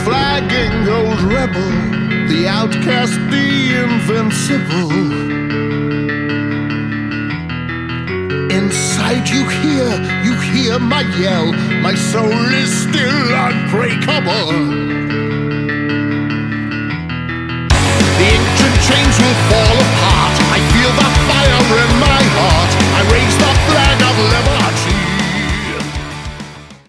flagging old rebel, the outcast, the invincible. Inside you hear my yell, my soul is still unbreakable. The ancient chains will